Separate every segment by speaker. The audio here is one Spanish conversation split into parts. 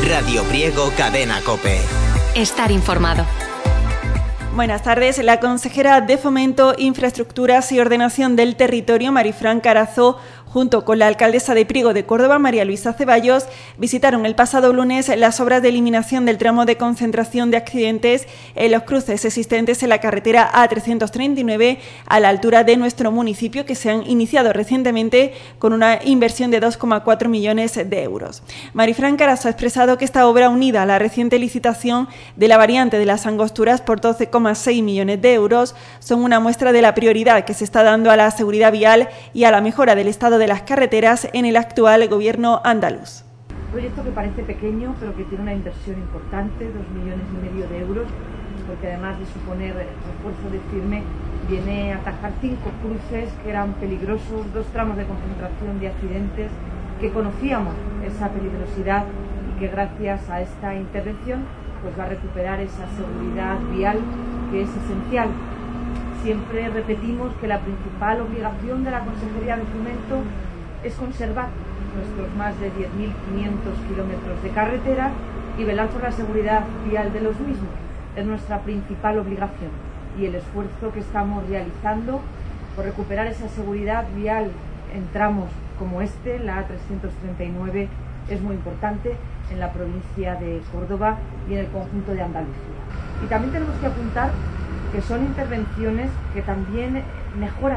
Speaker 1: Radio Priego, Cadena COPE.
Speaker 2: Estar informado.
Speaker 3: Buenas tardes. La consejera de Fomento, Infraestructuras y Ordenación del Territorio, Marifran Carazo, junto con la alcaldesa de Priego de Córdoba, María Luisa Ceballos, visitaron el pasado lunes las obras de eliminación del tramo de concentración de accidentes en los cruces existentes en la carretera A339 a la altura de nuestro municipio, que se han iniciado recientemente con una inversión de 2,4 millones de euros. Marifran Carazo ha expresado que esta obra, unida a la reciente licitación de la variante de las Angosturas por 12,6 millones de euros, son una muestra de la prioridad que se está dando a la seguridad vial y a la mejora del estado de las carreteras en el actual gobierno andaluz.
Speaker 4: Un proyecto que parece pequeño, pero que tiene una inversión importante, 2,5 millones de euros, porque además de suponer refuerzo de firme, viene a atajar 5 cruces que eran peligrosos, 2 tramos de concentración de accidentes, que conocíamos esa peligrosidad y que gracias a esta intervención pues va a recuperar esa seguridad vial que es esencial. Siempre repetimos que la principal obligación de la Consejería de Fomento es conservar nuestros más de 10.500 kilómetros de carretera y velar por la seguridad vial de los mismos. Es nuestra principal obligación y el esfuerzo que estamos realizando por recuperar esa seguridad vial en tramos como este, la A339, es muy importante en la provincia de Córdoba y en el conjunto de Andalucía. Y también tenemos que apuntar que son intervenciones que también mejoran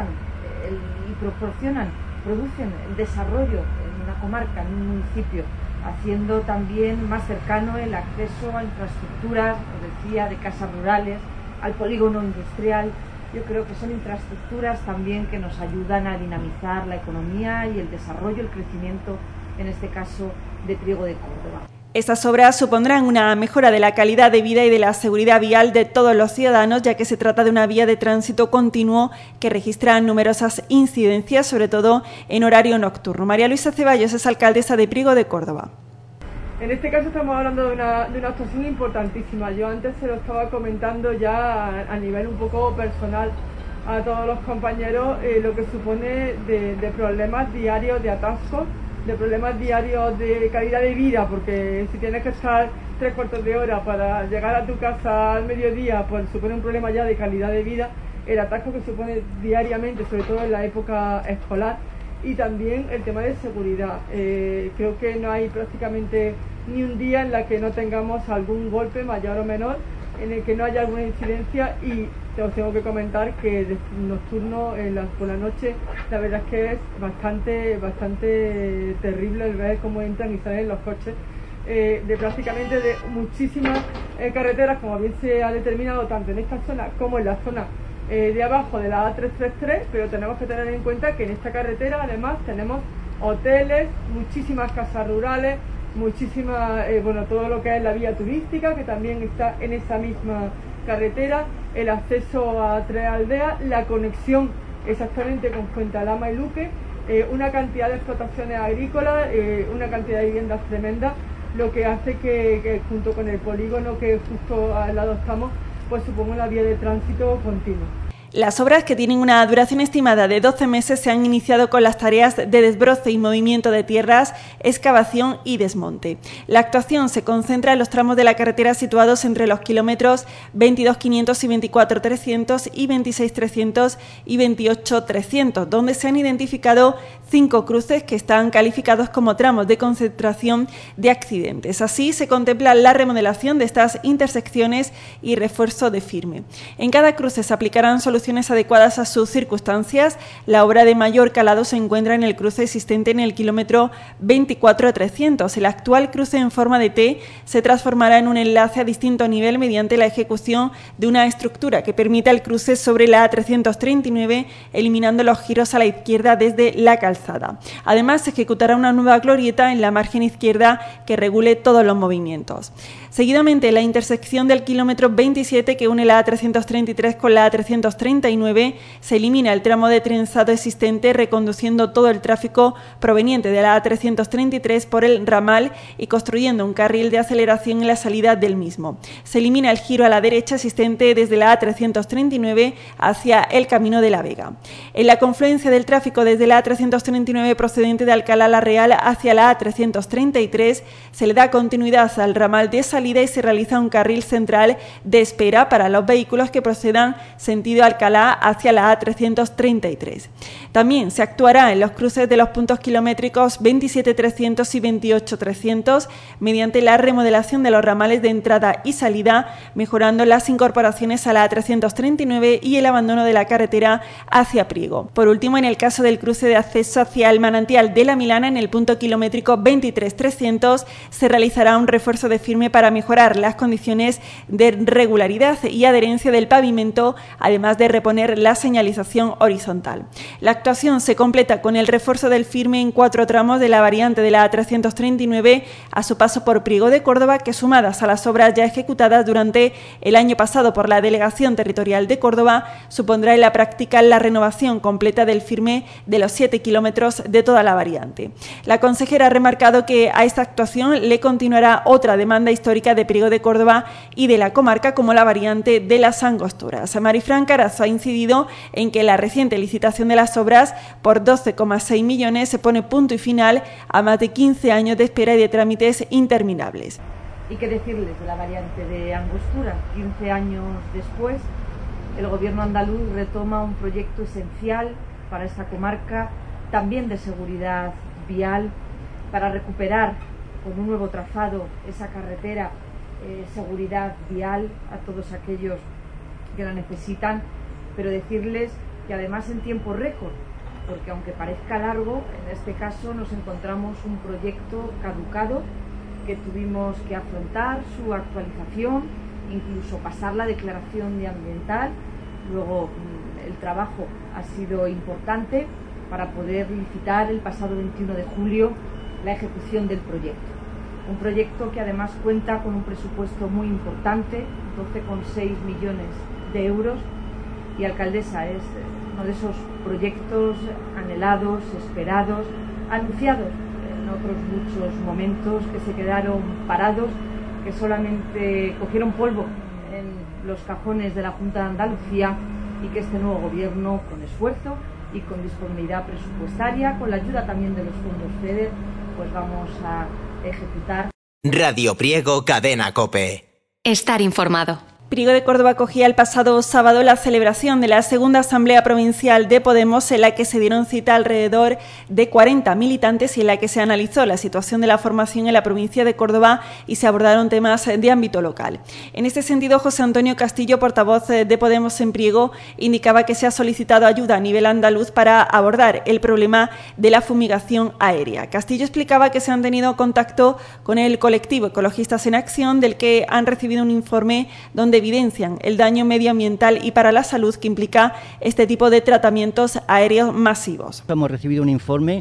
Speaker 4: y producen el desarrollo en una comarca, en un municipio, haciendo también más cercano el acceso a infraestructuras, os decía, de casas rurales, al polígono industrial. Yo creo que son infraestructuras también que nos ayudan a dinamizar la economía y el desarrollo, el crecimiento, en este caso, de Priego de Córdoba.
Speaker 3: Estas obras supondrán una mejora de la calidad de vida y de la seguridad vial de todos los ciudadanos, ya que se trata de una vía de tránsito continuo que registra numerosas incidencias, sobre todo en horario nocturno. María Luisa Ceballos es alcaldesa de Priego de Córdoba.
Speaker 5: En este caso estamos hablando de una actuación importantísima. Yo antes se lo estaba comentando ya a nivel un poco personal a todos los compañeros, lo que supone de problemas diarios de atascos, de problemas diarios de calidad de vida, porque si tienes que estar 3/4 de hora para llegar a tu casa al mediodía, pues supone un problema ya de calidad de vida, el atasco que supone diariamente, sobre todo en la época escolar, y también el tema de seguridad. Creo que no hay prácticamente ni un día en la que no tengamos algún golpe mayor o menor, en el que no haya alguna incidencia, y os tengo que comentar que de nocturno, por la noche, la verdad es que es bastante terrible el ver cómo entran y salen los coches de prácticamente de muchísimas carreteras, como bien se ha determinado tanto en esta zona como en la zona de abajo de la A333, pero tenemos que tener en cuenta que en esta carretera además tenemos hoteles, muchísimas casas rurales, todo lo que es la vía turística, que también está en esa misma carretera, el acceso a 3 aldeas, la conexión exactamente con Fuentealhama y Luque, una cantidad de explotaciones agrícolas, una cantidad de viviendas tremenda, lo que hace que junto con el polígono que justo al lado estamos, pues suponga una vía de tránsito continua.
Speaker 3: Las obras, que tienen una duración estimada de 12 meses, se han iniciado con las tareas de desbroce y movimiento de tierras, excavación y desmonte. La actuación se concentra en los tramos de la carretera situados entre los kilómetros 22.500 y 24.300 y 26.300 y 28.300, donde se han identificado 5 cruces que están calificados como tramos de concentración de accidentes. Así se contempla la remodelación de estas intersecciones y refuerzo de firme. En cada cruce se aplicarán soluciones adecuadas a sus circunstancias. La obra de mayor calado se encuentra en el cruce existente en el kilómetro 24.300. El actual cruce en forma de T se transformará en un enlace a distinto nivel mediante la ejecución de una estructura que permita el cruce sobre la A339, eliminando los giros a la izquierda desde la calzada. Además, se ejecutará una nueva glorieta en la margen izquierda que regule todos los movimientos. Seguidamente, la intersección del kilómetro 27, que une la A333 con la A330, A339 se elimina el tramo de trenzado existente, reconduciendo todo el tráfico proveniente de la A333 por el ramal y construyendo un carril de aceleración en la salida del mismo. Se elimina el giro a la derecha existente desde la A339 hacia el Camino de la Vega. En la confluencia del tráfico desde la A339 procedente de Alcalá la Real hacia la A333 se le da continuidad al ramal de salida y se realiza un carril central de espera para los vehículos que procedan sentido Alcalá hacia la A333. También se actuará en los cruces de los puntos kilométricos 27.300 y 28.300 mediante la remodelación de los ramales de entrada y salida, mejorando las incorporaciones a la A339 y el abandono de la carretera hacia Priego. Por último, en el caso del cruce de acceso hacia el manantial de la Milana, en el punto kilométrico 23.300, se realizará un refuerzo de firme para mejorar las condiciones de regularidad y adherencia del pavimento, además de reponer la señalización horizontal. La actuación se completa con el refuerzo del firme en 4 tramos de la variante de la A339 a su paso por Priego de Córdoba, que sumadas a las obras ya ejecutadas durante el año pasado por la Delegación Territorial de Córdoba, supondrá en la práctica la renovación completa del firme de los 7 kilómetros de toda la variante. La consejera ha remarcado que a esta actuación le continuará otra demanda histórica de Priego de Córdoba y de la comarca, como la variante de las Angosturas. Marifran Carazo ha incidido en que la reciente licitación de las obras por 12,6 millones se pone punto y final a más de 15 años de espera y de trámites interminables.
Speaker 4: ¿Y qué decirles de la variante de Angostura? 15 años después, el gobierno andaluz retoma un proyecto esencial para esta comarca, también de seguridad vial, para recuperar con un nuevo trazado esa carretera, seguridad vial a todos aquellos que la necesitan, pero decirles que además en tiempo récord, porque aunque parezca largo, en este caso nos encontramos un proyecto caducado que tuvimos que afrontar su actualización, incluso pasar la declaración de ambiental. Luego el trabajo ha sido importante para poder licitar el pasado 21 de julio la ejecución del proyecto. Un proyecto que además cuenta con un presupuesto muy importante, 12,6 millones de euros, y alcaldesa, es uno de esos proyectos anhelados, esperados, anunciados en otros muchos momentos, que se quedaron parados, que solamente cogieron polvo en los cajones de la Junta de Andalucía, y que este nuevo gobierno, con esfuerzo y con disponibilidad presupuestaria, con la ayuda también de los fondos FEDER, pues vamos a ejecutar.
Speaker 1: Radio Priego, Cadena COPE.
Speaker 2: Estar informado.
Speaker 3: Priego de Córdoba acogía el pasado sábado la celebración de la segunda Asamblea Provincial de Podemos, en la que se dieron cita alrededor de 40 militantes y en la que se analizó la situación de la formación en la provincia de Córdoba y se abordaron temas de ámbito local. En este sentido, José Antonio Castillo, portavoz de Podemos en Priego, indicaba que se ha solicitado ayuda a nivel andaluz para abordar el problema de la fumigación aérea. Castillo explicaba que se han tenido contacto con el colectivo Ecologistas en Acción, del que han recibido un informe donde evidencian el daño medioambiental y para la salud que implica este tipo de tratamientos aéreos masivos.
Speaker 6: Hemos recibido un informe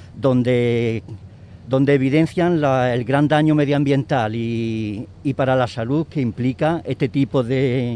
Speaker 6: donde evidencian el gran daño medioambiental y para la salud que implica este tipo de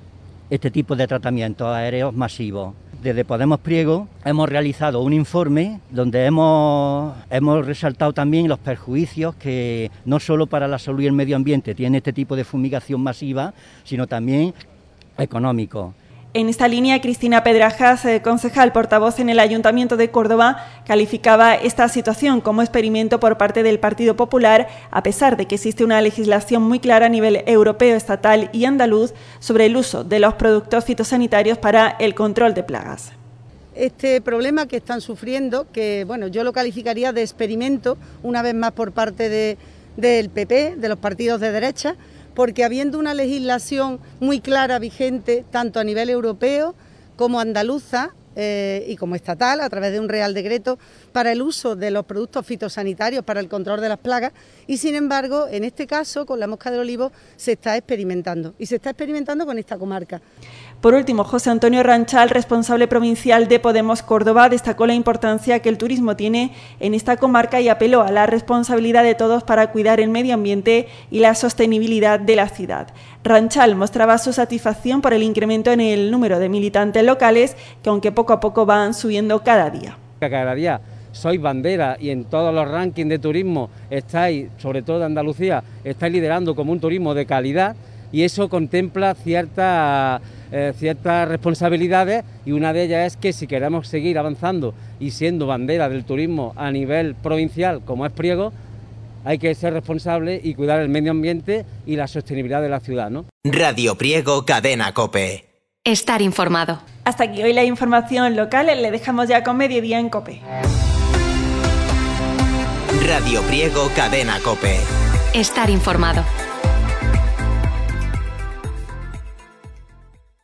Speaker 6: tratamientos aéreos masivos. Desde Podemos Priego hemos realizado un informe donde hemos resaltado también los perjuicios que no solo para la salud y el medio ambiente tiene este tipo de fumigación masiva, sino también económico.
Speaker 3: En esta línea, Cristina Pedrajas, concejal portavoz en el Ayuntamiento de Córdoba, calificaba esta situación como experimento por parte del Partido Popular, a pesar de que existe una legislación muy clara a nivel europeo, estatal y andaluz sobre el uso de los productos fitosanitarios para el control de plagas.
Speaker 7: Este problema que están sufriendo, que bueno, yo lo calificaría de experimento, una vez más por parte del PP, de los partidos de derecha, porque habiendo una legislación muy clara vigente, tanto a nivel europeo como andaluza y como estatal, a través de un Real Decreto para el uso de los productos fitosanitarios para el control de las plagas, y sin embargo, en este caso, con la mosca del olivo, se está experimentando, y se está experimentando con esta comarca.
Speaker 3: Por último, José Antonio Ranchal, responsable provincial de Podemos Córdoba, destacó la importancia que el turismo tiene en esta comarca y apeló a la responsabilidad de todos para cuidar el medio ambiente y la sostenibilidad de la ciudad. Ranchal mostraba su satisfacción por el incremento en el número de militantes locales, que aunque poco a poco van subiendo cada día.
Speaker 8: Cada día sois bandera y en todos los rankings de turismo estáis, sobre todo de Andalucía, estáis liderando como un turismo de calidad, y eso contempla ciertas responsabilidades, y una de ellas es que si queremos seguir avanzando y siendo bandera del turismo a nivel provincial como es Priego, hay que ser responsable y cuidar el medio ambiente y la sostenibilidad de la ciudad, ¿no?
Speaker 1: Radio Priego, Cadena COPE.
Speaker 2: Estar informado.
Speaker 3: Hasta aquí hoy la información local, le dejamos ya con Mediodía en COPE.
Speaker 1: Radio Priego, Cadena COPE.
Speaker 2: Estar informado.